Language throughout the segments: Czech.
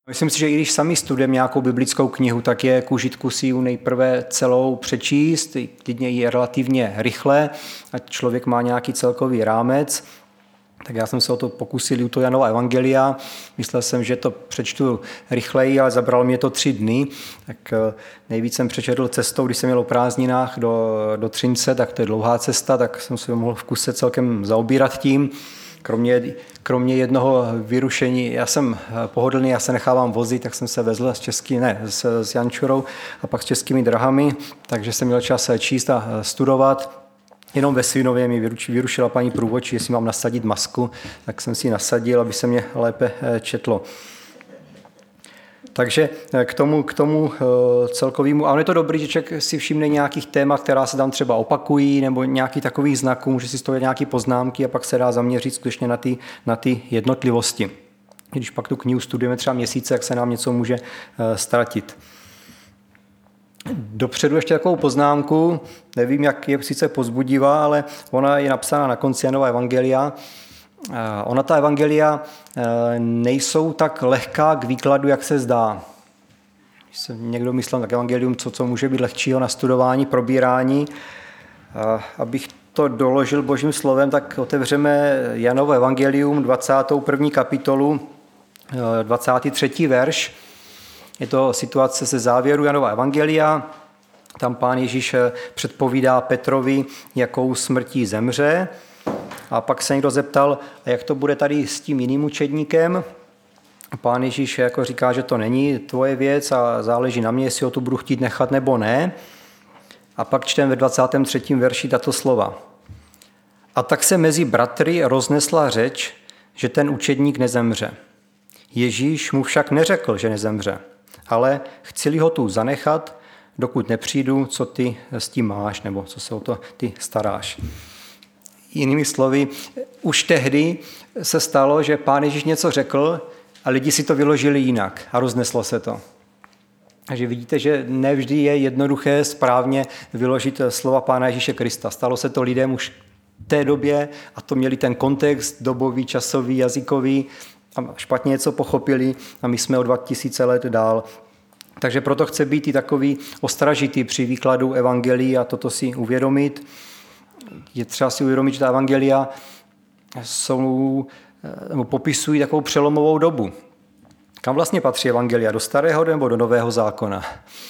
Myslím si, že i když sami studujeme nějakou biblickou knihu, tak je k užitku si ji nejprve celou přečíst, klidně je relativně rychle, ať člověk má nějaký celkový rámec. Tak já jsem se o to pokusil u toho Janova evangelia. Myslel jsem, že to přečtu rychleji, ale zabralo mě to 3 dny. Tak nejvíc jsem přečetl cestou, když jsem měl o prázdninách do Třince, tak to je dlouhá cesta, tak jsem se mohl v kuse celkem zaobírat tím. Kromě jednoho vyrušení, já jsem pohodlný, já se nechávám vozit, tak jsem se vezl s Jančurou a pak s Českými drahami, takže jsem měl čas číst a studovat. Jenom ve Svinově mi vyrušila paní průvodčí, jestli mám nasadit masku, tak jsem si ji nasadil, aby se mě lépe četlo. Takže k tomu celkovému, a je to dobrý, že člověk si všimne nějakých témat, která se tam třeba opakují, nebo nějaký takových znaků, může si z toho nějaké poznámky a pak se dá zaměřit skutečně na ty jednotlivosti. Když pak tu knihu studujeme třeba měsíce, jak se nám něco může ztratit. Dopředu ještě takovou poznámku, nevím, jak je sice povzbudivá, ale ona je napsána na konci Janova evangelia. Ona ta evangelia nejsou tak lehká k výkladu, jak se zdá. Když se někdo myslel tak evangelium, co může být lehčího na studování, probírání. Abych to doložil božím slovem, tak otevřeme Janovo evangelium, 21. kapitolu, 23. verš. Je to situace ze závěru Janova evangelia. Tam Pán Ježíš předpovídá Petrovi, jakou smrtí zemře. A pak se někdo zeptal, jak to bude tady s tím jiným učedníkem. Pán Ježíš jako říká, že to není tvoje věc a záleží na mě, jestli ho tu budu chtít nechat nebo ne. A pak čteme ve 23. verši tato slova. A tak se mezi bratry roznesla řeč, že ten učedník nezemře. Ježíš mu však neřekl, že nezemře, ale chci ho tu zanechat, dokud nepřijdu, co ty s tím máš, nebo co se o to ty staráš. Jinými slovy, už tehdy se stalo, že Pán Ježíš něco řekl a lidi si to vyložili jinak a rozneslo se to. Takže vidíte, že nevždy je jednoduché správně vyložit slova Pána Ježíše Krista. Stalo se to lidem už v té době a to měli ten kontext dobový, časový, jazykový a špatně něco pochopili a my jsme o 2000 let dál. Takže proto chce být i takový ostražitý při výkladu evangelií a toto si uvědomit. Je třeba si uvědomit, že ta evangelia popisují takovou přelomovou dobu. Kam vlastně patří evangelia? Do starého nebo do nového zákona?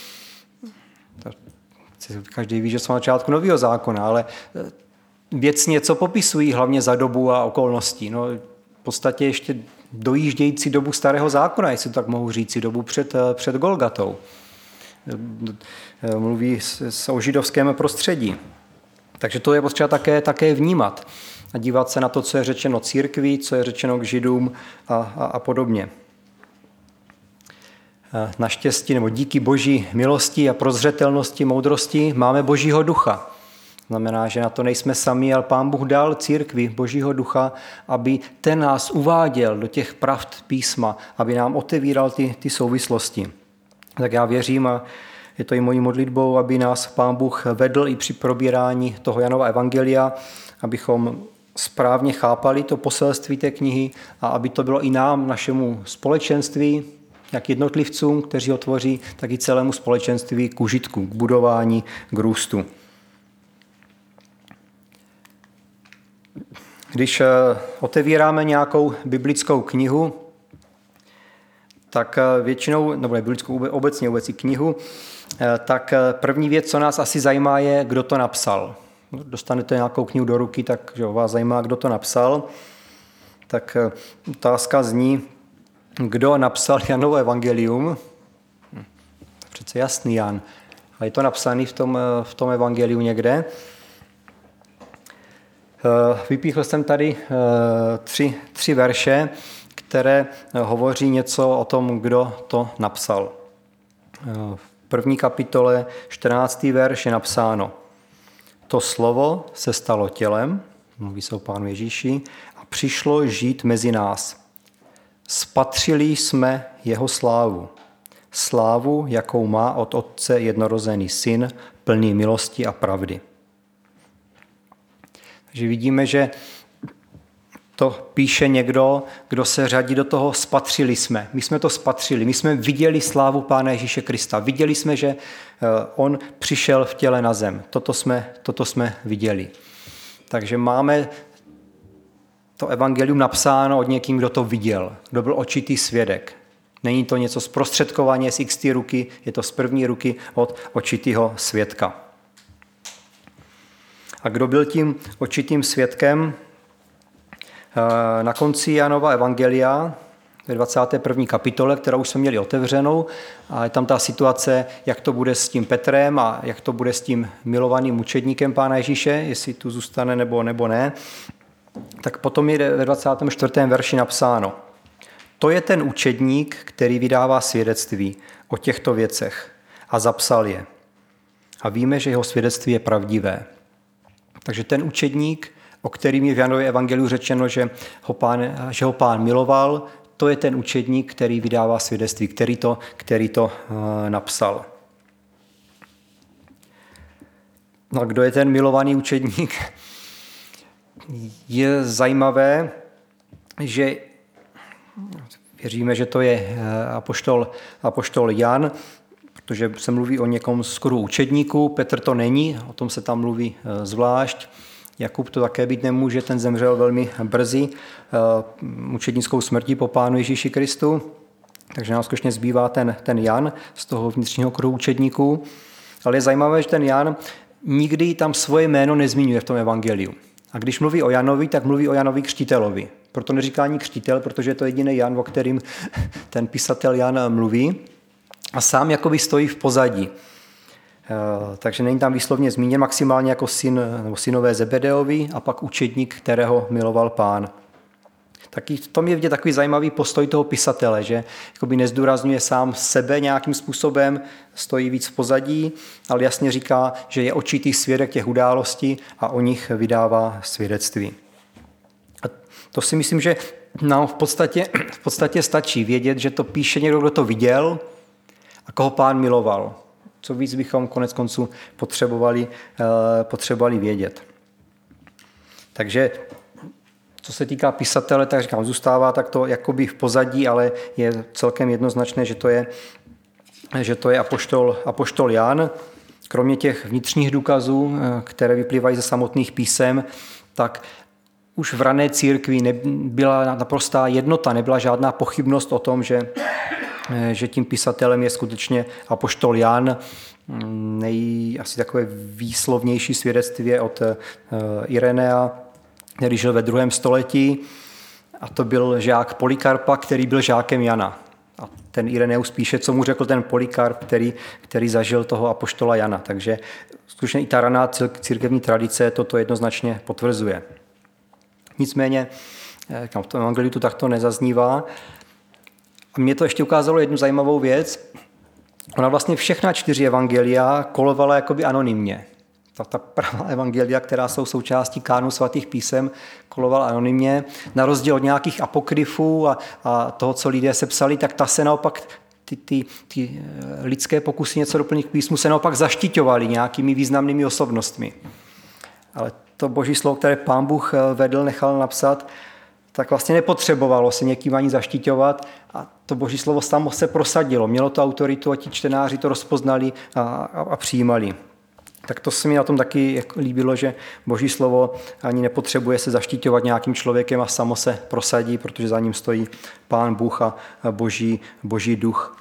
Každý ví, že jsou na začátku nového zákona, ale věcně co popisují hlavně za dobu a okolností? No, v podstatě ještě dojíždějící dobu starého zákona, jestli tak mohu říct, dobu před Golgatou. Mluví o židovském prostředí. Takže to je potřeba také vnímat a dívat se na to, co je řečeno církvi, co je řečeno k židům a podobně. Naštěstí nebo díky boží milosti a prozřetelnosti, moudrosti máme božího ducha. Znamená, že na to nejsme sami, ale Pán Bůh dal církvi božího ducha, aby ten nás uváděl do těch pravd písma, aby nám otevíral ty souvislosti. Tak já věřím a je to i mojí modlitbou, aby nás Pán Bůh vedl i při probírání toho Janova evangelia, abychom správně chápali to poselství té knihy a aby to bylo i nám, našemu společenství, jak jednotlivcům, kteří ho tvoří, tak i celému společenství k užitku, k budování, k růstu. Když otevíráme nějakou biblickou knihu, tak většinou, nebo obecně knihu, tak první věc, co nás asi zajímá, je, kdo to napsal. Dostanete nějakou knihu do ruky, tak že vás zajímá, kdo to napsal. Tak otázka zní, kdo napsal Janovo evangelium? Přece jasný Jan. A je to napsané v tom evangeliu někde. Vypíchl jsem tady tři verše, které hovoří něco o tom, kdo to napsal. V první kapitole 14. verš je napsáno: To slovo se stalo tělem, mluví se o Pánu Ježíši, a přišlo žít mezi nás. Spatřili jsme jeho slávu. Slávu, jakou má od Otce jednorozený syn, plný milosti a pravdy. Takže vidíme, že to píše někdo, kdo se řadí do toho spatřili jsme. My jsme to spatřili, my jsme viděli slávu Pána Ježíše Krista. Viděli jsme, že on přišel v těle na zem. Toto jsme viděli. Takže máme to evangelium napsáno od někým, kdo to viděl, kdo byl očitý svědek. Není to něco zprostředkovaně z XT ruky, je to z první ruky od očitého svědka. A kdo byl tím očitým svědkem? Na konci Janova evangelia, ve 21. kapitole, kterou už jsme měli otevřenou, a je tam ta situace, jak to bude s tím Petrem a jak to bude s tím milovaným mučedníkem Pána Ježíše, jestli tu zůstane nebo ne. Tak potom je ve 24. verši napsáno: To je ten učedník, který vydává svědectví o těchto věcech a zapsal je. A víme, že jeho svědectví je pravdivé. Takže ten učedník, o kterým je v Janově evangeliu řečeno, že ho Pán miloval, to je ten učedník, který vydává svědectví, který to napsal. No a kdo je ten milovaný učedník? Je zajímavé, že věříme, že to je apoštol Jan, protože se mluví o někom z kruhu učedníků. Petr to není, o tom se tam mluví zvlášť. Jakub to také být nemůže, ten zemřel velmi brzy mučednickou smrtí po Pánu Ježíši Kristu. Takže nám skutečně zbývá ten Jan z toho vnitřního kruhu učedníků. Ale je zajímavé, že ten Jan nikdy tam svoje jméno nezmiňuje v tom evangeliu. A když mluví o Janovi, tak mluví o Janovi křtitelovi. Proto neříká ani křtitel, protože je to jediný Jan, o kterým ten pisatel Jan mluví. A sám jakoby stojí v pozadí. Takže není tam výslovně zmíněn, maximálně jako synové Zebedeovi a pak učedník, kterého miloval Pán. Taky v tom je vidět takový zajímavý postoj toho pisatele, že jakoby nezdůrazňuje sám sebe nějakým způsobem, stojí víc v pozadí, ale jasně říká, že je očitý svědek těch událostí a o nich vydává svědectví. A to si myslím, že nám v podstatě stačí vědět, že to píše někdo, kdo to viděl a koho Pán miloval. Co víc bychom konec konců potřebovali vědět. Takže co se týká pisatele, tak říkám, zůstává takto jakoby v pozadí, ale je celkem jednoznačné, že to je apoštol Jan. Kromě těch vnitřních důkazů, které vyplývají ze samotných písem, tak už v rané církvi nebyla naprostá jednota, nebyla žádná pochybnost o tom, že tím pisatelem je skutečně apoštol Jan. Asi takové výslovnější svědectví je od Irenea, který žil ve 2. století, a to byl žák Polykarpa, který byl žákem Jana. A ten Ireneus píše, co mu řekl ten Polykarp, který zažil toho apoštola Jana. Takže skutečně i ta raná církevní tradice toto jednoznačně potvrzuje. Nicméně v tom evangeliu to takto nezaznívá. A mě to ještě ukázalo jednu zajímavou věc. Ona vlastně všechna 4 evangelia kolovala jakoby anonymně. Ta pravá evangelia, která jsou součástí kánu svatých písem, kolovala anonymně. Na rozdíl od nějakých apokryfů a toho, co lidé sepsali, tak ta se naopak, ty lidské pokusy něco doplnit k písmu, se naopak zaštiťovaly nějakými významnými osobnostmi. Ale to boží slovo, které Pán Bůh vedl, nechal napsat, tak vlastně nepotřebovalo se někým ani zaštiťovat a to boží slovo samo se prosadilo. Mělo to autoritu a ti čtenáři to rozpoznali a přijímali. Tak to se mi na tom taky líbilo, že boží slovo ani nepotřebuje se zaštiťovat nějakým člověkem a samo se prosadí, protože za ním stojí Pán Bůh a boží duch.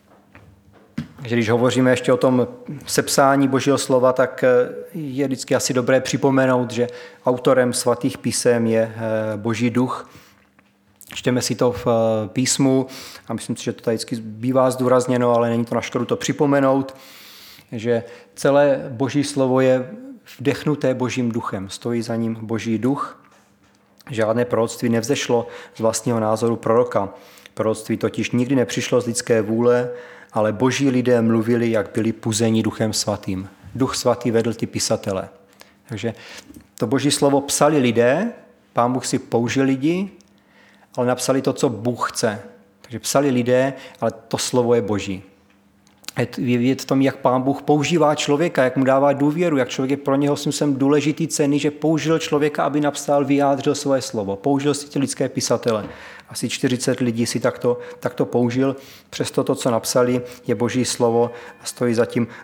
Takže když hovoříme ještě o tom sepsání božího slova, tak je vždycky asi dobré připomenout, že autorem svatých písem je boží duch. Čteme si to v písmu a myslím si, že to tady vždycky bývá zdůrazněno, ale není to na škodu to připomenout, že celé boží slovo je vdechnuté božím duchem. Stojí za ním boží duch. Žádné proroctví nevzešlo z vlastního názoru proroka. Proroctví totiž nikdy nepřišlo z lidské vůle, ale boží lidé mluvili, jak byli puzeni duchem svatým. Duch svatý vedl ty pisatele. Takže to boží slovo psali lidé, Pán Bůh si použil lidi, ale napsali to, co Bůh chce. Takže psali lidé, ale to slovo je boží. Je vidět v tom, jak Pán Bůh používá člověka, jak mu dává důvěru, jak člověk je pro něho jsem důležitý, cenný, že použil člověka, aby napsal, vyjádřil svoje slovo. Použil si ty lidské pisatele. Asi 40 lidí si takto použil. Přesto to, co napsali, je Boží slovo a stojí za tím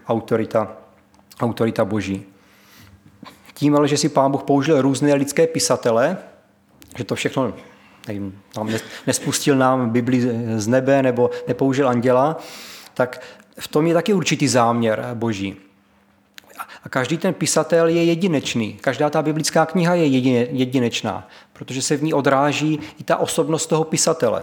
autorita Boží. Tím ale, že si Pán Bůh použil různé lidské pisatele, že to všechno tam nespustil nám Bibli z nebe nebo nepoužil anděla, tak v tom je taky určitý záměr Boží. A každý ten pisatel je jedinečný. Každá ta biblická kniha je jedinečná, protože se v ní odráží i ta osobnost toho pisatele.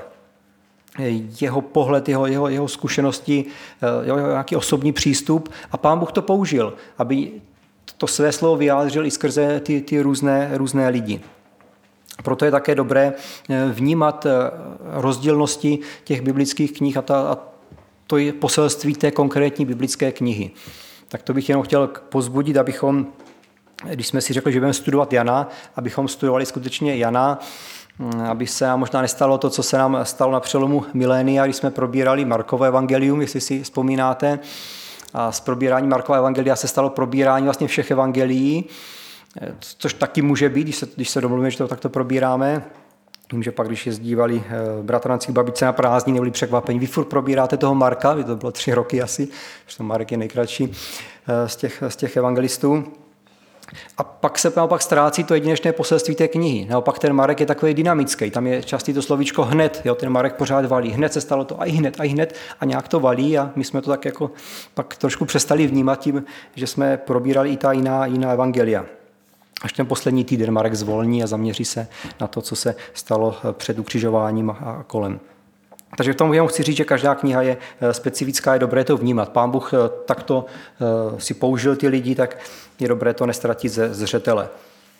Jeho pohled, jeho zkušenosti, jeho nějaký osobní přístup. A Pán Bůh to použil, aby to své slovo vyjádřil i skrze ty různé lidi. Proto je také dobré vnímat rozdílnosti těch biblických knih a to je poselství té konkrétní biblické knihy. Tak to bych jenom chtěl pozbudit, abychom, když jsme si řekli, že budeme studovat Jana, abychom studovali skutečně Jana, aby se nám možná nestalo to, co se nám stalo na přelomu milénia, když jsme probírali Markovo evangelium, jestli si vzpomínáte. A z probírání Markova evangelia se stalo probírání vlastně všech evangelií, což taky může být, když se domluvíme, že to takto probíráme. Vím, že pak, když jezdívali bratranci babičce na prázdniny, byli překvapení. Vy furt probíráte toho Marka, to bylo 3 roky asi, protože Marek je nejkratší z těch evangelistů. A pak se naopak ztrácí to jedinečné poselství té knihy. Naopak ten Marek je takový dynamický, tam je častý to slovíčko hned, jo, ten Marek pořád valí. Hned se stalo to a i hned a nějak to valí a my jsme to tak jako pak trošku přestali vnímat tím, že jsme probírali i ta jiná evangelia. Až ten poslední týden Marek zvolní a zaměří se na to, co se stalo před ukřižováním a kolem. Takže v tom jenom chci říct, že každá kniha je specifická, je dobré to vnímat. Pán Bůh takto si použil ty lidi, tak je dobré to nestratit ze zřetele.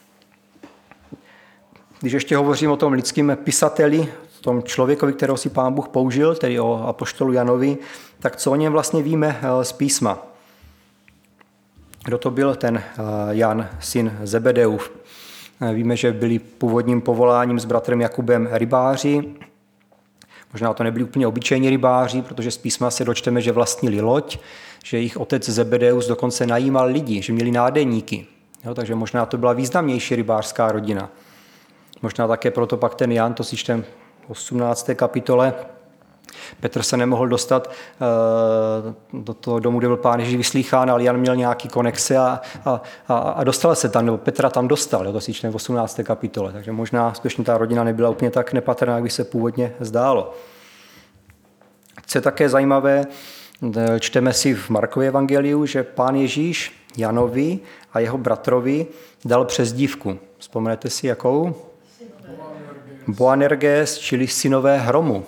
Když ještě hovořím o tom lidském pisateli, tom člověkovi, kterého si Pán Bůh použil, tedy o apoštolu Janovi, tak co o něm vlastně víme z písma? Kdo to byl ten Jan, syn Zebedeův? Víme, že byli původním povoláním s bratrem Jakubem rybáři. Možná to nebyli úplně obyčejní rybáři, protože z písma se dočteme, že vlastnili loď, že jejich otec Zebedeus dokonce najímal lidi, že měli nádeníky. Jo, takže možná to byla významnější rybářská rodina. Možná také proto pak ten Jan, to si čtem v 18. kapitole, Petr se nemohl dostat do toho domu, kde byl Pán Ježíš vyslýchán, ale Jan měl nějaký konexe a dostal se tam, nebo Petra tam dostal, jo, to si čteme v 18. kapitole. Takže možná skutečně ta rodina nebyla úplně tak nepatrná, jak by se původně zdálo. Co je také zajímavé, čteme si v Markově evangeliu, že Pán Ježíš Janovi a jeho bratrovi dal přezdívku. Vzpomenete si jakou? Boanerges, čili synové hromu.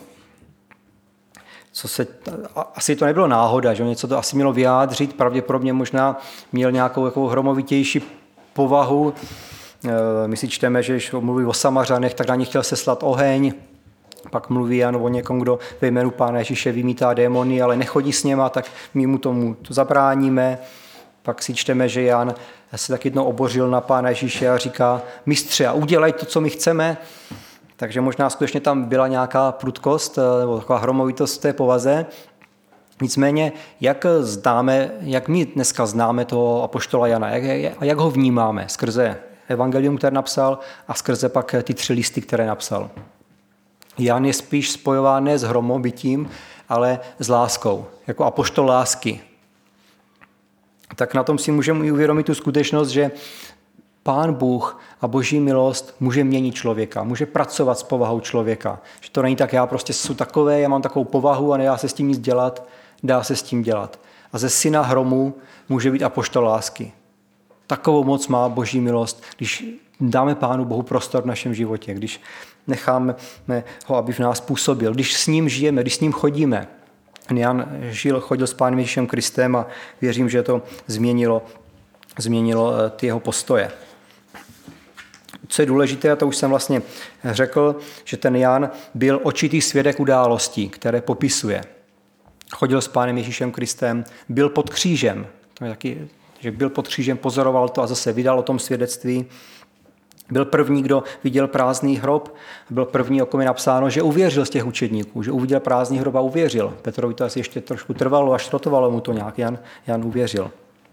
Asi to nebylo náhoda, že něco to asi mělo vyjádřit, pravděpodobně možná měl nějakou jako hromovitější povahu. My si čteme, že když mluví o Samařanech, tak na ně chtěl seslat oheň, pak mluví Jan o někom, kdo ve jménu Pána Ježíše vymítá démony, ale nechodí s něma, tak my mu tomu zabráníme. Pak si čteme, že Jan se taky jednou obořil na Pána Ježíše a říká: mistře, a udělej to, co my chceme. Takže možná skutečně tam byla nějaká prudkost nebo taková hromovitost v té povaze. Nicméně, jak my dneska známe toho apoštola Jana a jak ho vnímáme skrze evangelium, které napsal, a skrze pak ty 3 listy, které napsal. Jan je spíš spojován ne s hromobytím, ale s láskou, jako apoštol lásky. Tak na tom si můžeme i uvědomit tu skutečnost, že Pán Bůh a Boží milost může měnit člověka, může pracovat s povahou člověka. Že to není tak, já prostě jsem takový, já mám takovou povahu a nedá se s tím nic dělat, dá se s tím dělat. A ze syna hromu může být apoštol lásky. Takovou moc má Boží milost, když dáme Pánu Bohu prostor v našem životě, když necháme ho, aby v nás působil, když s ním žijeme, když s ním chodíme. Jan chodil s Pánem Ježíšem Kristem a věřím, že to změnilo ty jeho postoje. Co je důležité, a to už jsem vlastně řekl, že ten Jan byl očitý svědek událostí, které popisuje. Chodil s Pánem Ježíšem Kristem, byl pod křížem, to je taky, že byl pod křížem, pozoroval to a zase vydal o tom svědectví. Byl první, kdo viděl prázdný hrob, byl první, o kom je napsáno, že uvěřil z těch učedníků, že uviděl prázdný hrob a uvěřil. Petrovi to asi ještě trošku trvalo, až rotovalo mu to nějak, Jan uvěřil.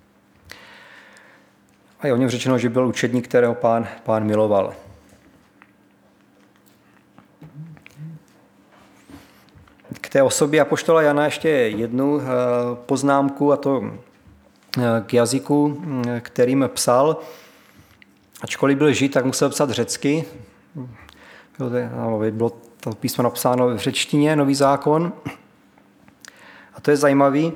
A je o něm řečeno, že byl učedník, kterého pán miloval. K té osobě apoštola Jana ještě jednu poznámku, a to k jazyku, kterým psal. Ačkoliv byl Žid, tak musel psat řecky. Bylo to písmo napsáno v řečtině, Nový zákon. A to je zajímavý.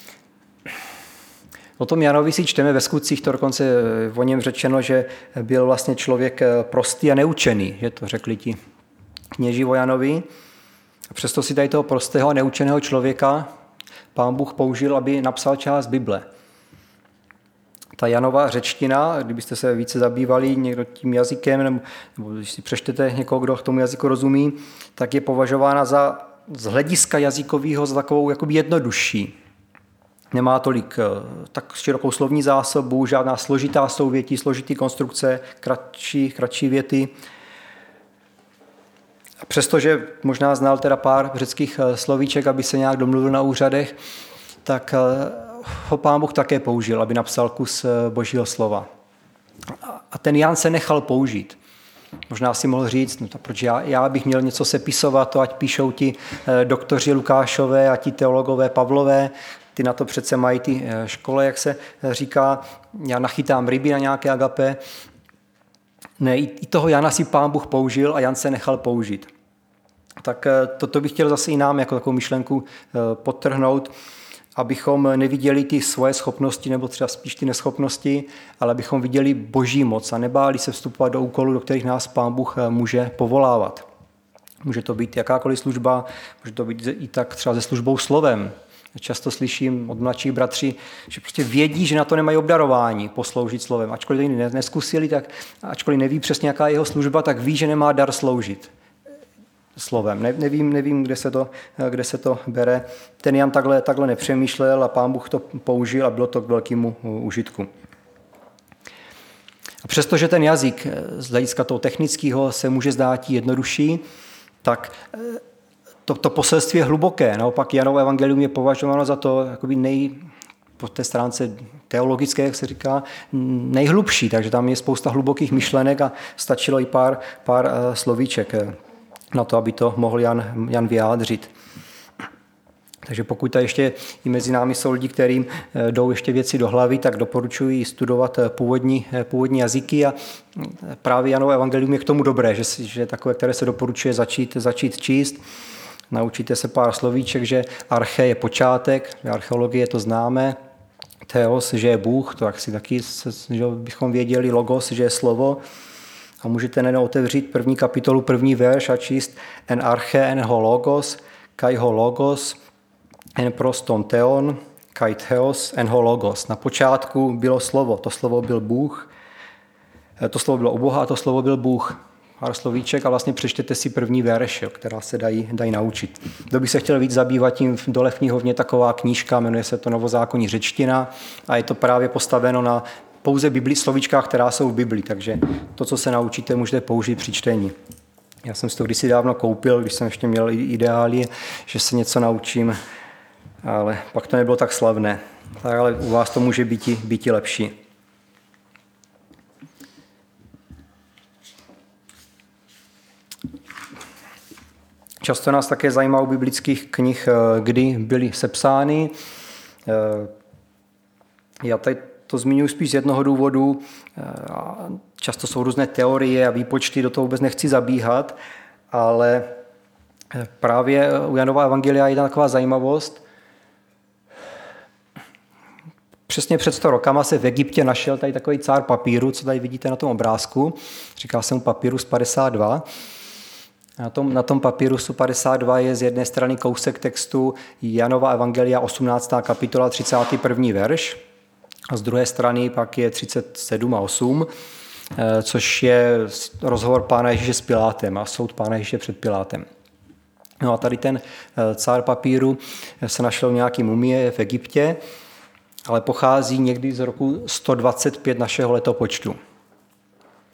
O tom Janovi si čteme ve Skutcích, to dokonce o něm řečeno, že byl vlastně člověk prostý a neučený, že to řekli ti kněži o Janovi. A přesto si tady toho prostého a neučeného člověka Pán Bůh použil, aby napsal část Bible. Ta Janova řečtina, kdybyste se více zabývali někdo tím jazykem, nebo když si přečtete někoho, kdo k tomu jazyku rozumí, tak je považována z hlediska jazykového za takovou jakoby jednodušší. Nemá tolik tak širokou slovní zásobu, žádná složitá souvětí, složitý konstrukce, kratší věty. Přestože možná znal teda pár řeckých slovíček, aby se nějak domluvil na úřadech, tak ho Pán Bůh také použil, aby napsal kus Božího slova. A ten Jan se nechal použít. Možná si mohl říct, no proč já bych měl něco sepisovat, to ať píšou ti doktoři Lukášové a ti teologové Pavlové, ty na to přece mají ty škole, jak se říká, já nachytám ryby na nějaké agape. Ne, i toho Jana si Pán Bůh použil a Jan se nechal použít. Tak toto bych chtěl zase i nám jako takovou myšlenku podtrhnout, abychom neviděli ty svoje schopnosti nebo třeba spíš ty neschopnosti, ale abychom viděli Boží moc a nebáli se vstupovat do úkolů, do kterých nás Pán Bůh může povolávat. Může to být jakákoliv služba, může to být i tak třeba se službou slovem. Často slyším od mladších bratří, že prostě vědí, že na to nemají obdarování posloužit slovem. Ačkoliv to neskusili, tak ačkoliv neví přesně, jaká je jeho služba, tak ví, že nemá dar sloužit slovem. Nevím, kde se to bere. Ten Jan takhle nepřemýšlel a Pán Bůh to použil a bylo to k velkému užitku. A přestože ten jazyk z hlediska toho technického se může zdát jednodušší, tak to poselství je hluboké. Naopak Janovo evangelium je považováno za to po té stránce teologické, jak se říká, nejhlubší. Takže tam je spousta hlubokých myšlenek a stačilo i pár slovíček na to, aby to mohl Jan vyjádřit. Takže pokud tady ještě i mezi námi jsou lidi, kterým jdou ještě věci do hlavy, tak doporučuji studovat původní jazyky a právě Janovo evangelium je k tomu dobré, že takové, které se doporučuje začít číst. Naučíte se pár slovíček, že arche je počátek, archeologie to známe, theos, že je Bůh, to asi taky že bychom věděli, logos, že je slovo. A můžete nejen otevřít první kapitolu, první verš a číst en arche, en ho logos, kai ho logos, en proston theon, kai theos, en ho logos. Na počátku bylo slovo, to slovo byl Bůh, to slovo bylo u Boha a to slovo byl Bůh. Pár slovíček a vlastně přečtěte si první verš, která se dají naučit. Kdo by se chtěl víc zabývat tím, dole v knihovně taková knížka, jmenuje se to Novozákonní řečtina a je to právě postaveno na pouze slovíčkách, která jsou v Biblii, takže to, co se naučíte, můžete použít při čtení. Já jsem si to kdysi dávno koupil, když jsem ještě měl ideály, že se něco naučím, ale pak to nebylo tak slavné. Tak ale u vás to může být lepší. Často nás také zajímá u biblických knih, kdy byly sepsány. Já tady to zmiňuji spíš z jednoho důvodu. Často jsou různé teorie a výpočty, do toho vůbec nechci zabíhat, ale právě u Janova evangelia je taková zajímavost. Přesně před 100 rokama se v Egyptě našel tady takový cár papíru, co tady vidíte na tom obrázku. Říká se mu Papyrus 52. Na tom papírusu 52 je z jedné strany kousek textu Janova evangelia 18. kapitola 31. verš a z druhé strany pak je 37 a 8, což je rozhovor Pána Ježíše s Pilátem a soud Pána Ježíše před Pilátem. No a tady ten cár papíru se našel v nějaký mumie v Egyptě, ale pochází někdy z roku 125 našeho letopočtu.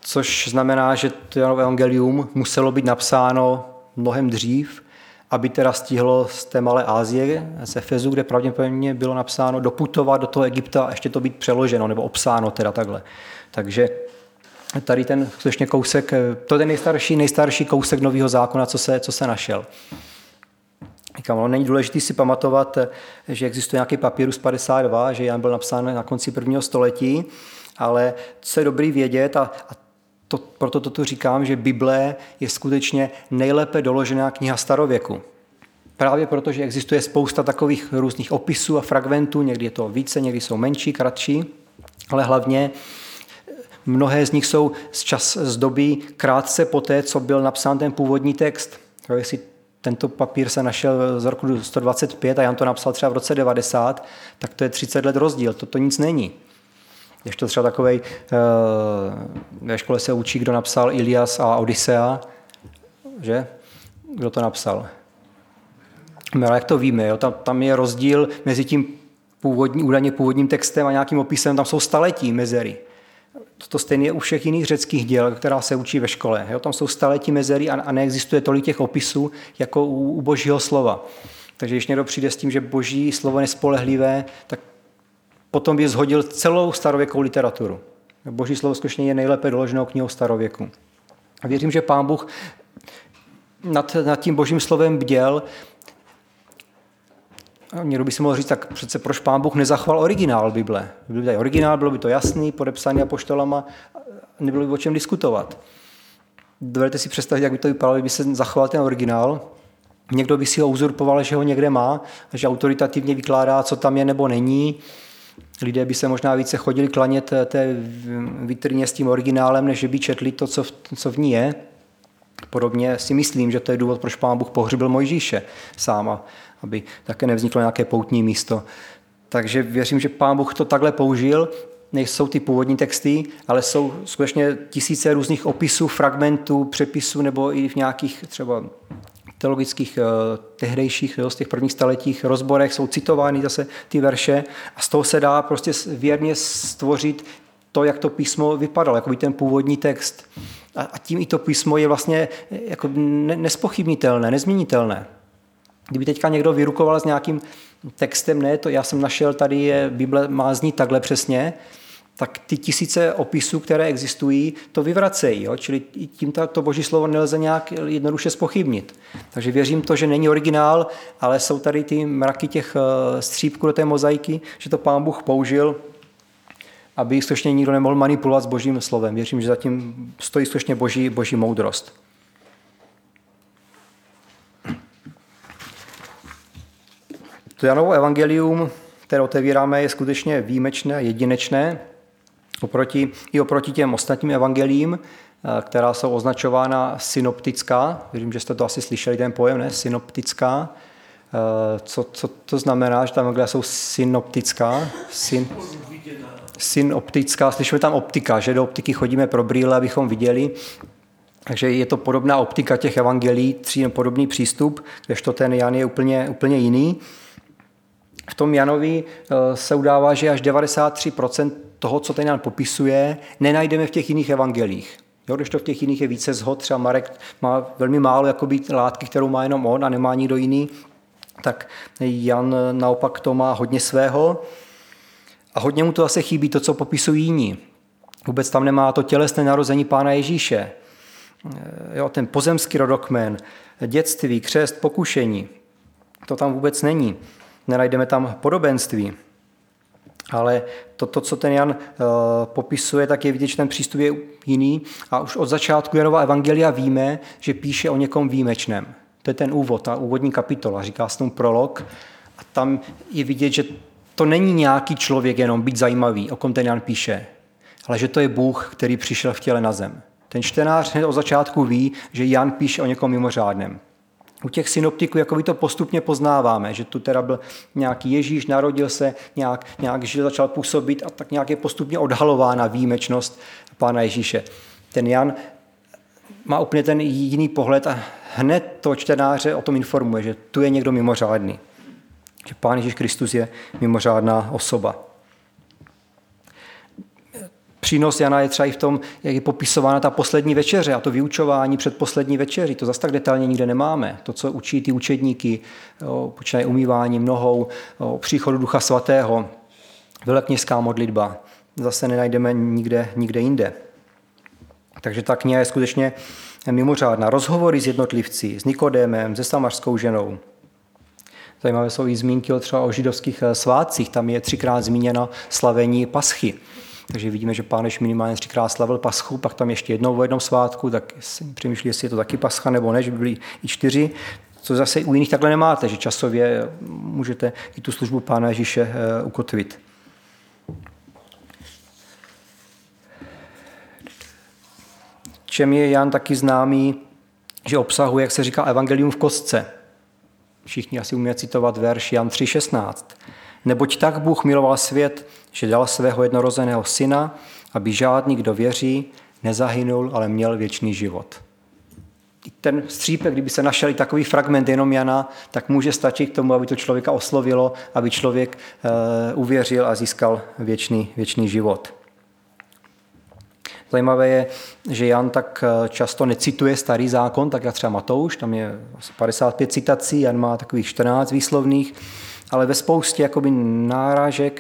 což znamená, že to Janovo evangelium muselo být napsáno mnohem dřív, aby teda stihlo z té malé Asie, z Efezu, kde pravděpodobně bylo napsáno, doputovat do toho Egypta a ještě to být přeloženo nebo obsáno teda takhle. Takže tady ten skutečně kousek, to je ten nejstarší kousek Nového zákona, co se našel. Říkám, není důležité si pamatovat, že existuje nějaký papírus 52, že Jan byl napsán na konci 1. století, ale co je dobrý vědět, a proto to tu říkám, že Bible je skutečně nejlépe doložená kniha starověku. Právě proto, že existuje spousta takových různých opisů a fragmentů, někdy je to více, někdy jsou menší, kratší, ale hlavně mnohé z nich jsou z doby krátce poté, co byl napsán ten původní text. Jestli tento papír se našel z roku 125 a Jan to napsal třeba v roce 90, tak to je 30 let rozdíl, to nic není. Ještě třeba takovej, ve škole se učí, kdo napsal Ilias a Odysea, že? Kdo to napsal? Ale jak to víme, jo? Tam je rozdíl mezi tím údajně původním textem a nějakým opisem, tam jsou staletí mezery. To stejně je u všech jiných řeckých děl, která se učí ve škole. Jo? Tam jsou staletí mezery a neexistuje tolik těch opisů, jako u Božího slova. Takže když někdo přijde s tím, že Boží slovo je nespolehlivé, tak potom by zhodil celou starověkou literaturu. Boží slovo skutečně je nejlépe doloženou knihou starověku. A věřím, že Pán Bůh nad tím Božím slovem bděl. Někdo by si mohl říct, tak přece proč Pán Bůh nezachoval originál Bible? Kdyby tady originál, bylo by to jasný, podepsaný apoštolama, nebylo by o čem diskutovat. Dovedete si představit, jak by to vypadalo, kdyby se zachoval ten originál. Někdo by si ho uzurpoval, že ho někde má, že autoritativně vykládá, co tam je nebo není. Lidé by se možná více chodili klanět té vitrině s tím originálem, než by četli to, co v ní je. Podobně si myslím, že to je důvod, proč Pán Bůh pohřbil Mojžíše sám, aby také nevzniklo nějaké poutní místo. Takže věřím, že Pán Bůh to takhle použil. Nejsou ty původní texty, ale jsou skutečně tisíce různých opisů, fragmentů, přepisů nebo i v nějakých třeba teologických tehdejších, z těch prvních staletích rozborech jsou citovány zase ty verše a z toho se dá prostě věrně stvořit to, jak to písmo vypadalo, jako by ten původní text. A tím i to písmo je vlastně jako nespochybnitelné, nezměnitelné. Kdyby teďka někdo vyrukoval s nějakým textem, ne, to já jsem našel, tady je, Bible má znít takhle přesně, tak ty tisíce opisů, které existují, to vyvracejí. Jo? Čili tím to Boží slovo nelze nějak jednoduše zpochybnit. Takže věřím to, že není originál, ale jsou tady ty mraky těch střípků do té mozaiky, že to Pán Bůh použil, aby skutečně nikdo nemohl manipulovat s Božím slovem. Věřím, že zatím stojí skutečně boží moudrost. To Janovo evangelium, které otevíráme, je skutečně výjimečné, jedinečné, oproti těm ostatním evangelím, která jsou označována synoptická. Věřím, že jste to asi slyšeli, ten pojem, ne? Synoptická. Co to znamená, že ta evangelia jsou synoptická? Synoptická, slyšíme tam optika, že do optiky chodíme pro brýle, abychom viděli. Takže je to podobná optika těch evangelií, podobný přístup, kdežto ten Jan je úplně jiný. V tom Janovi se udává, že až 93% toho, co ten Jan popisuje, nenajdeme v těch jiných evangelích. Kdežto v těch jiných je více shod, třeba Marek má velmi málo jakoby, látky, kterou má jenom on a nemá nikdo jiný, tak Jan naopak to má hodně svého a hodně mu to zase chybí to, co popisují jiní. Vůbec tam nemá to tělesné narození Pána Ježíše, ten pozemský rodokmen, dětství, křest, pokušení. To tam vůbec není. Nenajdeme tam podobenství. Ale to, co ten Jan popisuje, tak je vidět, že ten přístup je jiný. A už od začátku Janova evangelia víme, že píše o někom výjimečném. To je ten úvod, ta úvodní kapitola, říká se tomu prolog. A tam je vidět, že to není nějaký člověk jenom být zajímavý, o kom ten Jan píše, ale že to je Bůh, který přišel v těle na zem. Ten čtenář hned od začátku ví, že Jan píše o někom mimořádném. U těch synoptiků jakoby to postupně poznáváme, že tu teda byl nějaký Ježíš, narodil se, nějak žil, začal působit a tak nějak je postupně odhalována výjimečnost Pána Ježíše. Ten Jan má úplně ten jiný pohled a hned to čtenáře o tom informuje, že tu je někdo mimořádný. Že Pán Ježíš Kristus je mimořádná osoba. přínos Jana je třeba i v tom, jak je popisována ta poslední večeře a to vyučování před poslední večeří. To zase tak detailně nikde nemáme. To, co učí ty učedníky, počínají umýváním nohou, o příchodu Ducha Svatého, velekněžská modlitba. Zase nenajdeme nikde jinde. Takže ta kniha je skutečně mimořádná. Rozhovory s jednotlivci, s Nikodémem, se samařskou ženou. Zajímavé jsou i zmínky třeba o židovských svátcích. Tam je 3krát zmíněno slavení paschy. Takže vidíme, že Pán Ježíš minimálně 3krát slavil paschu, pak tam ještě jednou v jednom svátku, tak si přemýšlí, jestli je to taky pascha nebo ne, že by byly i 4. Co zase u jiných takhle nemáte, že časově můžete i tu službu Pána Ježíše ukotvit. Čem je Jan taky známý, že obsahuje, jak se říká, evangelium v kostce. Všichni asi umějí citovat verš Jan 3,16. Neboť tak Bůh miloval svět, že dal svého jednorozeného syna, aby žádný, kdo věří, nezahynul, ale měl věčný život. Ten střípek, kdyby se našel i takový fragment jenom Jana, tak může stačit k tomu, aby to člověka oslovilo, aby člověk uvěřil a získal věčný život. Zajímavé je, že Jan tak často necituje starý zákon, tak jak třeba Matouš, tam je 55 citací, Jan má takových 14 výslovných, ale ve spoustě jakoby nárážek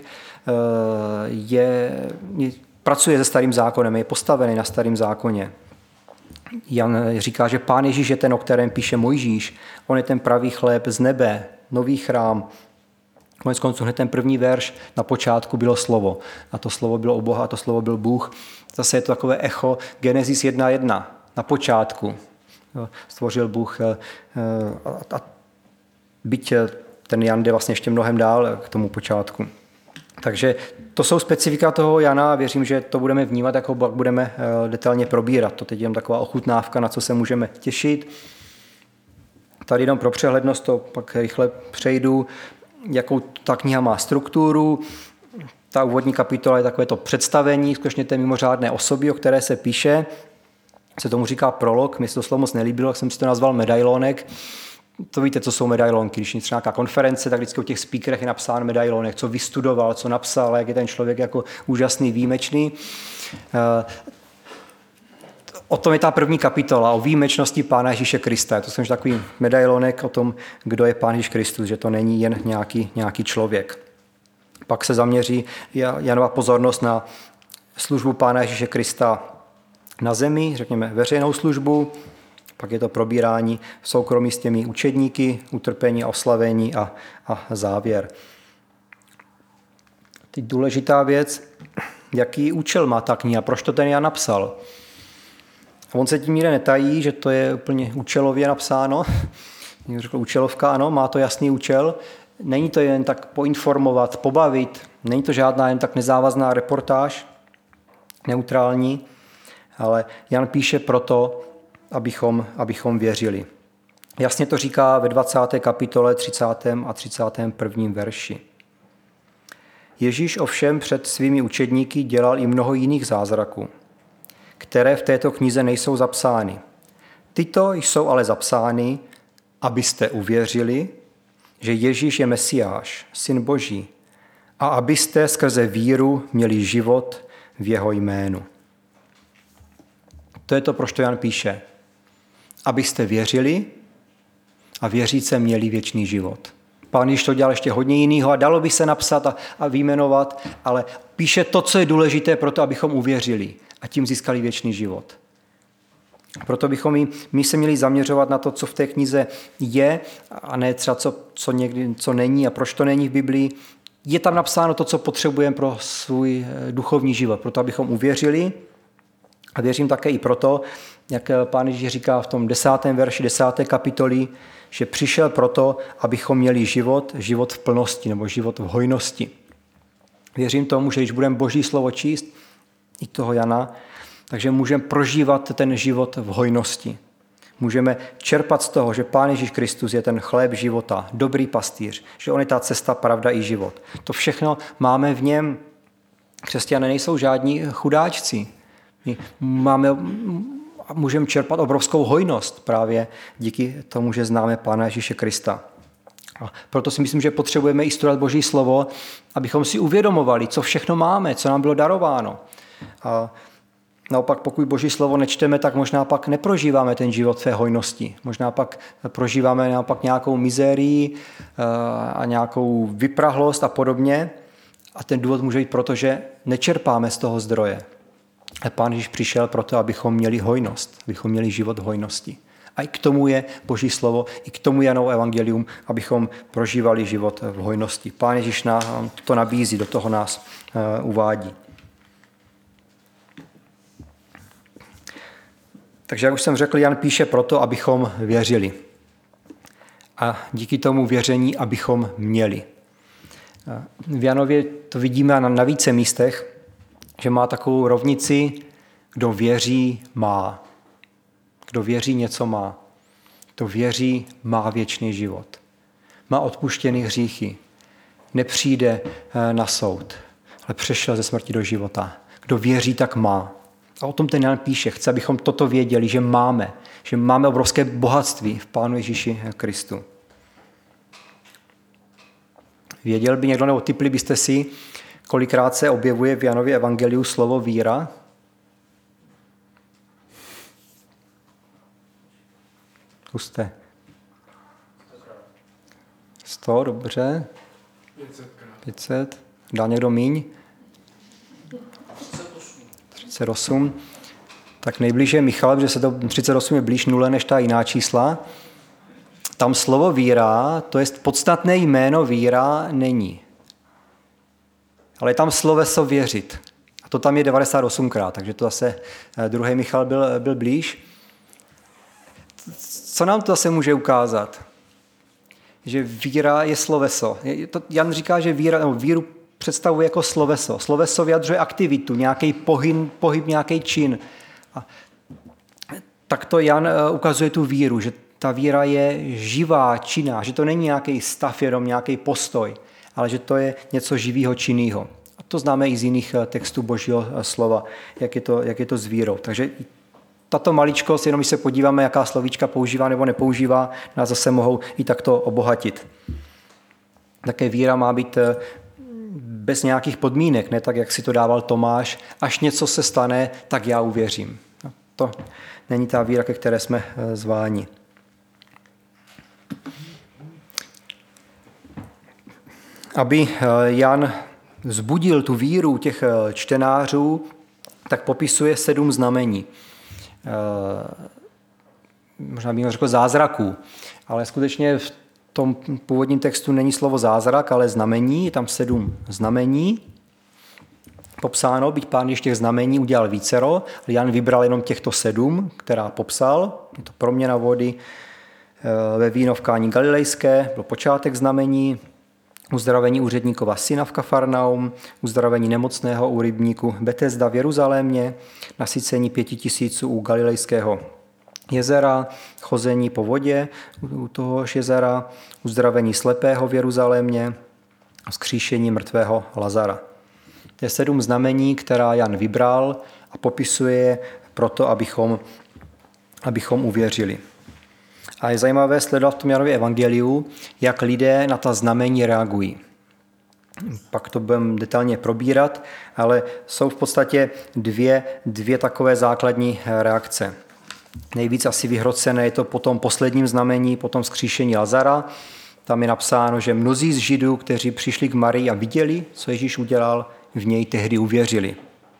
pracuje se starým zákonem, je postavený na starém zákoně. Jan říká, že Pán Ježíš je ten, o kterém píše Mojžíš. On je ten pravý chléb z nebe, nový chrám. Konec konců hned ten první verš, na počátku bylo slovo. A to slovo bylo u Boha, a to slovo byl Bůh. Zase je to takové echo Genesis 1.1. Na počátku stvořil Bůh. A byť ten Jan jde vlastně ještě mnohem dál k tomu počátku. Takže to jsou specifika toho Jana a věřím, že to budeme vnímat, jako budeme detailně probírat. To teď je taková ochutnávka, na co se můžeme těšit. Tady jenom pro přehlednost to pak rychle přejdu, jakou ta kniha má strukturu. Ta úvodní kapitola je takové to představení, skutečně té mimořádné osoby, o které se píše. Se tomu říká prolog, mi se to slovo moc nelíbilo, jak jsem si to nazval medailonek. To víte, co jsou medailonky. Když je třeba nějaká konference, tak vždycky o těch speakerech je napsán medailonek, co vystudoval, co napsal, jak je ten člověk jako úžasný, výjimečný. O tom je ta první kapitola, o výjimečnosti Pána Ježíše Krista. To je takový medailonek o tom, kdo je Pán Ježíš Kristus, že to není jen nějaký člověk. Pak se zaměří Janova pozornost na službu Pána Ježíše Krista na zemi, řekněme veřejnou službu, pak je to probírání v soukromí s těmi učedníky, utrpení a oslavení a závěr. Teď důležitá věc, jaký účel má ta kniha, proč to ten Jan napsal. On se tím nikde netají, že to je úplně účelově napsáno. Někdo řekl účelovka, ano, má to jasný účel. Není to jen tak poinformovat, pobavit, není to žádná jen tak nezávazná reportáž, neutrální, ale Jan píše proto, abychom věřili. Jasně to říká ve 20. kapitole 30. a 31. verši. Ježíš ovšem před svými učedníky dělal i mnoho jiných zázraků, které v této knize nejsou zapsány. Tyto jsou ale zapsány, abyste uvěřili, že Ježíš je Mesiáš, Syn Boží, a abyste skrze víru měli život v jeho jménu. To je to, proč to Jan píše. Abyste věřili a věříce měli věčný život. Pán Ježíš to dělal ještě hodně jiného a dalo by se napsat a vyjmenovat, ale píše to, co je důležité pro to, abychom uvěřili a tím získali věčný život. Proto bychom my se měli zaměřovat na to, co v té knize je a ne třeba co není a proč to není v Biblii. Je tam napsáno to, co potřebujeme pro svůj duchovní život, proto abychom uvěřili. A věřím také i proto, jak Pán Ježíš říká v tom 10. verši 10. kapitoly, že přišel proto, abychom měli život v plnosti nebo život v hojnosti. Věřím tomu, že když budeme Boží slovo číst, i toho Jana, takže můžeme prožívat ten život v hojnosti. Můžeme čerpat z toho, že Pán Ježíš Kristus je ten chléb života, dobrý pastýř, že on je ta cesta, pravda i život. To všechno máme v něm. Křesťané nejsou žádní chudáčci. Můžeme čerpat obrovskou hojnost právě díky tomu, že známe Pána Ježíše Krista. A proto si myslím, že potřebujeme i studovat Boží slovo, abychom si uvědomovali, co všechno máme, co nám bylo darováno. A naopak, pokud Boží slovo nečteme, tak možná pak neprožíváme ten život té hojnosti. Možná pak prožíváme naopak nějakou mizérii a nějakou vyprahlost a podobně. A ten důvod může být proto, že nečerpáme z toho zdroje. A Pán Ježíš přišel proto, abychom měli hojnost, abychom měli život v hojnosti. A i k tomu je Boží slovo, i k tomu je Janovo evangelium, abychom prožívali život v hojnosti. Pán Ježíš nám to nabízí, do toho nás uvádí. Takže jak už jsem řekl, Jan píše proto, abychom věřili. A díky tomu věření, abychom měli. V Janově to vidíme na více místech, že má takovou rovnici, kdo věří, má. Kdo věří, něco má. Kdo věří, má věčný život. Má odpuštěný hříchy. Nepřijde na soud, ale přešel ze smrti do života. Kdo věří, tak má. A o tom ten Jan píše. Chce, abychom toto věděli, že máme obrovské bohatství v Pánu Ježíši Kristu. Věděl by někdo, nebo tipli byste si, kolikrát se objevuje v Janově evangeliu slovo víra? 100, dobře. 500. Dá někdo míň? 38. Tak nejblíže Michal, protože se to 38 je blíž nule než ta jiná čísla. Tam slovo víra, to je podstatné jméno víra, není. Ale je tam sloveso věřit. A to tam je 98krát, takže to zase druhý Michal byl blíž. Co nám to zase může ukázat? Že víra je sloveso. Jan říká, že víru představuje jako sloveso. Sloveso vyjadřuje aktivitu, nějaký pohyb, nějaký čin. A tak to Jan ukazuje tu víru, že ta víra je živá, činná, že to není nějaký stav, jenom nějaký postoj, ale že to je něco živého, činného. A to známe i z jiných textů Božího slova, jak je to s vírou. Takže tato maličkost, jenom když se podíváme, jaká slovíčka používá nebo nepoužívá, nás zase mohou i takto obohatit. Také víra má být bez nějakých podmínek, ne tak, jak si to dával Tomáš. Až něco se stane, tak já uvěřím. To není ta víra, ke které jsme zváni. Aby Jan vzbudil tu víru těch čtenářů, tak popisuje 7 znamení. Možná bych řekl zázraků, ale skutečně v tom původním textu není slovo zázrak, ale znamení, je tam 7 znamení. Popsáno, byť Pán ještě těch znamení udělal vícero, ale Jan vybral jenom těchto 7, která popsal. Je to proměna vody ve víno v Káni Galilejské, byl počátek znamení, uzdravení úředníkova syna v Kafarnaum, uzdravení nemocného u rybníku Betesda v Jeruzalémě, nasycení 5000 u Galilejského jezera, chození po vodě u tohož jezera, uzdravení slepého v Jeruzalémě, vzkříšení mrtvého Lazara. To je 7 znamení, která Jan vybral a popisuje proto, abychom uvěřili. A je zajímavé sledovat v tom Janově evangeliu, jak lidé na ta znamení reagují. Pak to budeme detailně probírat, ale jsou v podstatě dvě takové základní reakce. Nejvíc asi vyhrocené je to po tom posledním znamení, po tom vzkříšení Lazara. Tam je napsáno, že mnozí z Židů, kteří přišli k Marii a viděli, co Ježíš udělal, v něj tehdy uvěřili.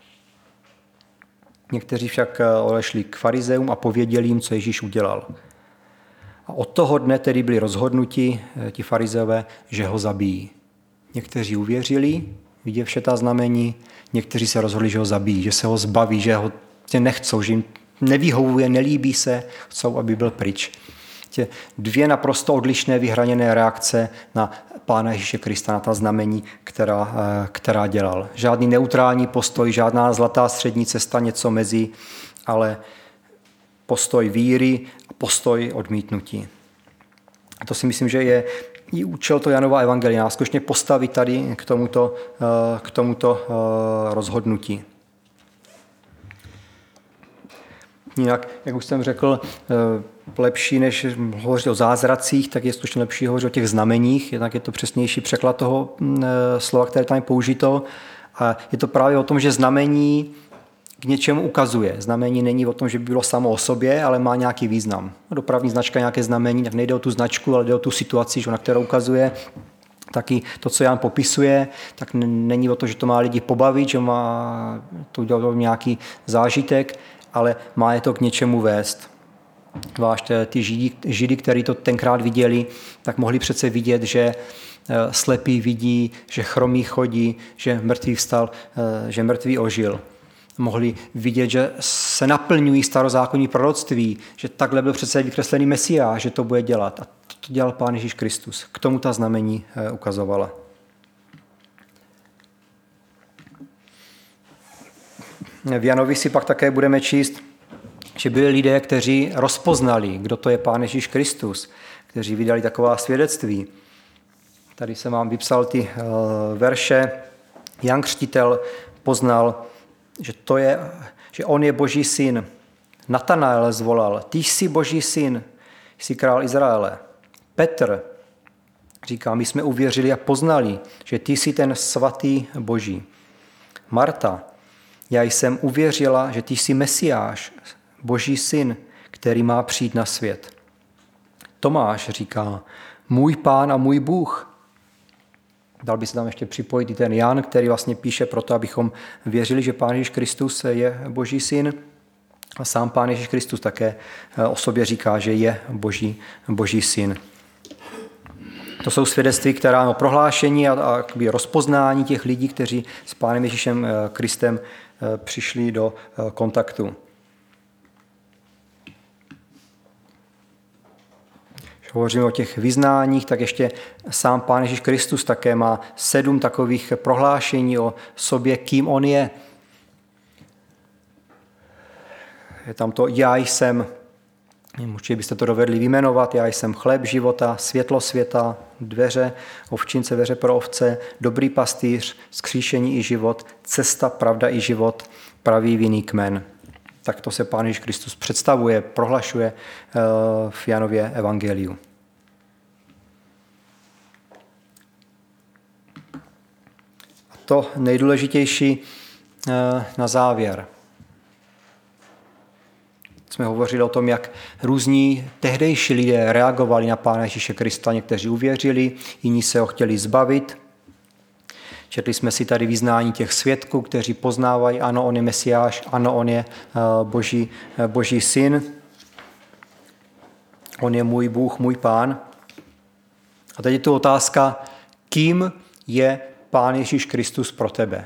Někteří však odešli k farizeům a pověděli jim, co Ježíš udělal. A od toho dne tedy byli rozhodnuti ti farizeové, že ho zabijí. Někteří uvěřili, viděvši ta znamení, někteří se rozhodli, že ho zabijí, že se ho zbaví, že ho nechcou, že jim nevyhovuje, nelíbí se, chcou, aby byl pryč. 2 naprosto odlišné, vyhraněné reakce na Pána Ježíše Krista, na ta znamení, která dělal. Žádný neutrální postoj, žádná zlatá střední cesta, něco mezi, ale postoj víry a postoj odmítnutí. A to si myslím, že je i účel to Janova evangelia, nás skutečně postavit tady k tomuto rozhodnutí. Jinak, jak už jsem řekl, lepší, než hovořit o zázracích, tak je skutečně lepší hovořit o těch znameních, jednak je to přesnější překlad toho slova, které tam je použito. A je to právě o tom, že znamení k něčemu ukazuje. Znamení není o tom, že by bylo samo o sobě, ale má nějaký význam. Dopravní značka, nějaké znamení, tak nejde o tu značku, ale jde o tu situaci, na kterou ukazuje. Taky to, co Jan popisuje, tak není o to, že to má lidi pobavit, že má to udělat nějaký zážitek, ale má je to k něčemu vést. Zvlášť ty Židy, kteří to tenkrát viděli, tak mohli přece vidět, že slepý vidí, že chromý chodí, že mrtvý vstal, že mrtvý ožil. Mohli vidět, že se naplňují starozákonní proroctví, že takhle byl přece vykreslený Mesiáš, že to bude dělat. A to dělal Pán Ježíš Kristus. K tomu ta znamení ukazovala. V Janovi si pak také budeme číst, že byli lidé, kteří rozpoznali, kdo to je Pán Ježíš Kristus, kteří vydali taková svědectví. Tady jsem vám vypsal ty verše. Jan Křtitel poznal, že on je Boží syn. Natanael zvolal, ty jsi Boží syn, jsi král Izraele. Petr říká, my jsme uvěřili a poznali, že ty jsi ten svatý Boží. Marta, já jsem uvěřila, že ty jsi Mesiáš, Boží syn, který má přijít na svět. Tomáš říká, můj Pán a můj Bůh. Dal by se tam ještě připojit i ten Jan, který vlastně píše proto, abychom věřili, že Pán Ježíš Kristus je Boží syn. A sám Pán Ježíš Kristus také o sobě říká, že je Boží syn. To jsou svědectví, která prohlášení a rozpoznání těch lidí, kteří s Pánem Ježíšem Kristem přišli do kontaktu. Když hovoříme o těch vyznáních, tak ještě sám Pán Ježíš Kristus také má 7 takových prohlášení o sobě, kým on je. Je tam to já jsem, určitě byste to dovedli vyjmenovat, já jsem chléb života, světlo světa, dveře, ovčince, dveře pro ovce, dobrý pastýř, vzkříšení i život, cesta, pravda i život, pravý vinný kmen. Tak to se Pán Ježíš Kristus představuje, prohlašuje v Janově evangeliu. A to nejdůležitější na závěr. Jsme hovořili o tom, jak různí tehdejší lidé reagovali na Pána Ježíše Krista. Někteří uvěřili, jiní se ho chtěli zbavit. Četli jsme si tady vyznání těch svědků, kteří poznávají, ano, on je Mesiáš, ano, on je Boží syn, on je můj Bůh, můj Pán. A teď je tu otázka, kým je Pán Ježíš Kristus pro tebe?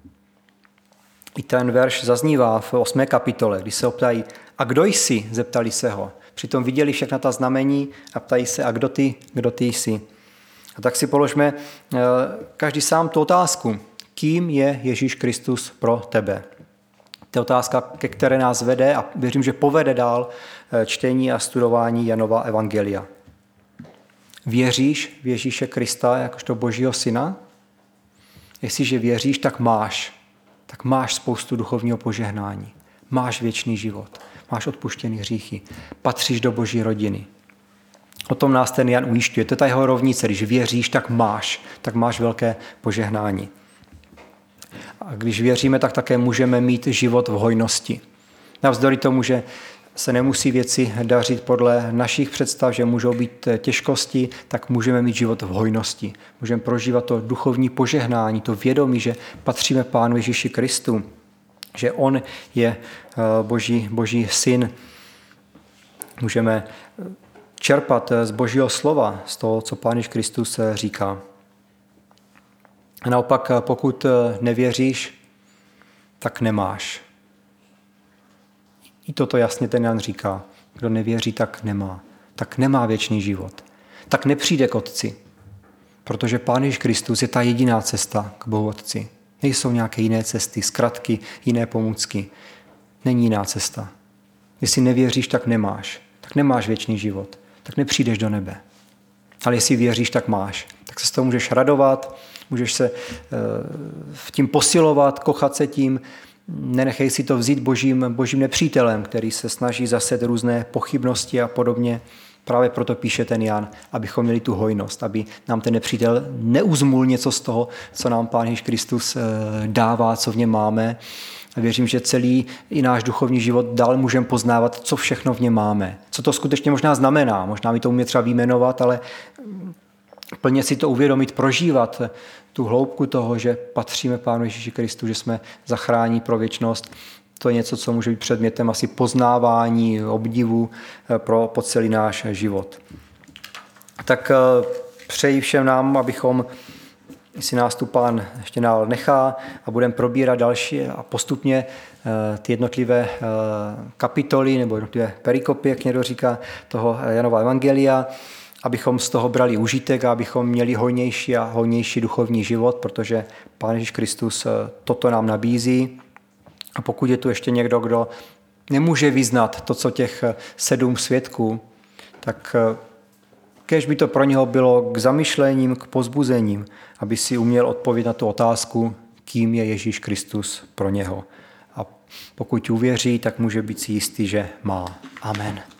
I ten verš zaznívá v 8. kapitole, kdy se ho ptají, a kdo jsi? Zeptali se ho. Přitom viděli všechna ta znamení a ptají se, a kdo ty jsi? A tak si položme každý sám tu otázku. Kým je Ježíš Kristus pro tebe? To je otázka, ke které nás vede a věřím, že povede dál čtení a studování Janova evangelia. Věříš v Ježíše Krista jakožto Božího syna? Jestliže věříš, tak máš spoustu duchovního požehnání. Máš věčný život. Máš odpuštěný hříchy. Patříš do Boží rodiny. O tom nás ten Jan ujišťuje. To je ta jeho rovnice. Když věříš, tak máš velké požehnání. A když věříme, tak také můžeme mít život v hojnosti. Navzdory tomu, že se nemusí věci dařit podle našich představ, že můžou být těžkosti, tak můžeme mít život v hojnosti. Můžeme prožívat to duchovní požehnání, to vědomí, že patříme Pánu Ježíši Kristu, že on je Boží syn. Můžeme čerpat z Božího slova, z toho, co Pán Ježíš Kristus říká. A naopak, pokud nevěříš, tak nemáš. I toto jasně ten Jan říká. Kdo nevěří, tak nemá. Tak nemá věčný život. Tak nepřijde k Otci. Protože Pán Ježíš Kristus je ta jediná cesta k Bohu Otci. Nejsou nějaké jiné cesty, zkratky, jiné pomůcky. Není jiná cesta. Jestli nevěříš, tak nemáš. Tak nemáš věčný život. Tak nepřijdeš do nebe. Ale jestli věříš, tak máš. Tak se z toho můžeš radovat, můžeš se v tím posilovat, kochat se tím. Nenechej si to vzít božím nepřítelem, který se snaží zaset různé pochybnosti a podobně. Právě proto píše ten Jan, abychom měli tu hojnost, aby nám ten nepřítel neuzmul něco z toho, co nám Pán Ježíš Kristus dává, co v něm máme, A věřím, že celý i náš duchovní život dál můžeme poznávat, co všechno v něm máme. Co to skutečně možná znamená. Možná mi to umě třeba vyjmenovat, ale plně si to uvědomit, prožívat tu hloubku toho, že patříme Pánu Ježíši Kristu, že jsme zachráněni pro věčnost. To je něco, co může být předmětem asi poznávání, obdivu po celý náš život. Tak přeji všem nám, abychom, jestli nás tu Pán ještě dál nechá a budeme probírat další a postupně ty jednotlivé kapitoly nebo jednotlivé perikopy, jak někdo říká, toho Janova evangelia, abychom z toho brali užitek a abychom měli hojnější a hojnější duchovní život, protože Pán Ježíš Kristus toto nám nabízí. A pokud je tu ještě někdo, kdo nemůže vyznat to, co těch 7 svědků, tak kéž by to pro něho bylo k zamyšlením, k pozbuzením, aby si uměl odpovědět na tu otázku, kým je Ježíš Kristus pro něho. A pokud uvěří, tak může být si jistý, že má. Amen.